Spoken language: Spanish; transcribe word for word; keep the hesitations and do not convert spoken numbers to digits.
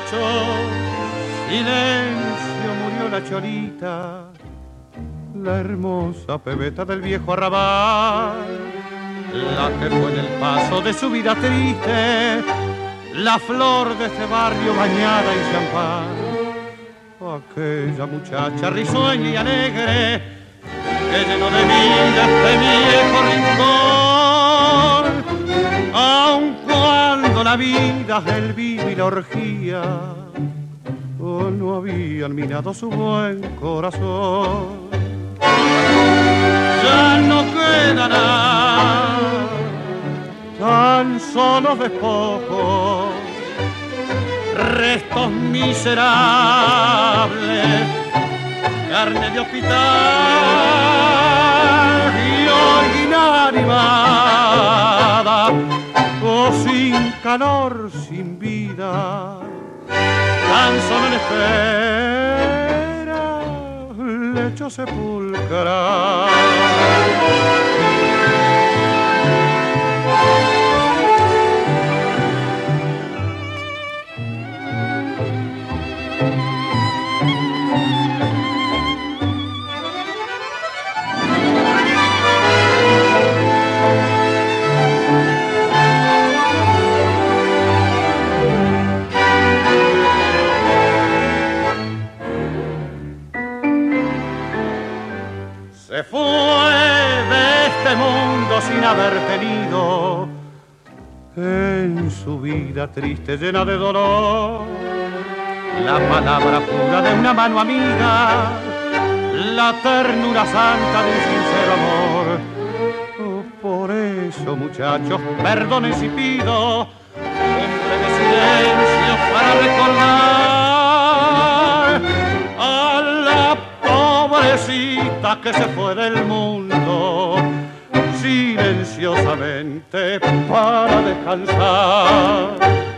muchacho, silencio, murió la cholita, la hermosa pebeta del viejo arrabal, la que fue en el paso de su vida triste, la flor de este barrio bañada en champán. Aquella muchacha risueña y alegre que llenó de vida este viejo rincón, aun cuando la vida, el vino y la orgía oh, no habían minado su buen corazón. Ya no queda nada, tan solo despojos, restos miserables, carne de hospital y hoy inanimada, oh, sin calor, sin vida, tan solo en espera, lecho sepulcral. Se fue de este mundo sin haber tenido en su vida triste, llena de dolor, la palabra pura de una mano amiga, la ternura santa de un sincero amor. Oh, por eso, muchachos, perdonen si pido un breve silencio para recordar a la pobrecita que se fue del mundo silenciosamente para descansar.